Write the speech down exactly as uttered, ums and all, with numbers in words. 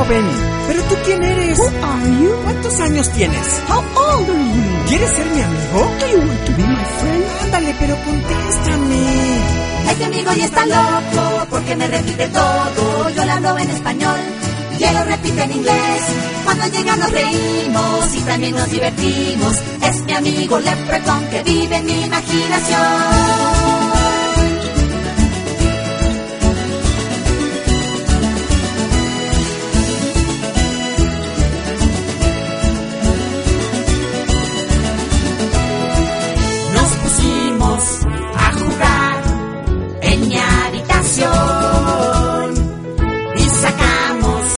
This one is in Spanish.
amigo Benny. ¿Pero tú quién eres? Who are you? ¿Cuántos años tienes? How old are you? ¿Quieres ser mi amigo? Do you want to be my friend? Ándale, pero contéstame. Este amigo ya está loco porque me repite todo. Yo le hablo en español y él lo repite en inglés. Cuando llega nos reímos y también nos divertimos. Es mi amigo Leprechaun que vive en mi imaginación.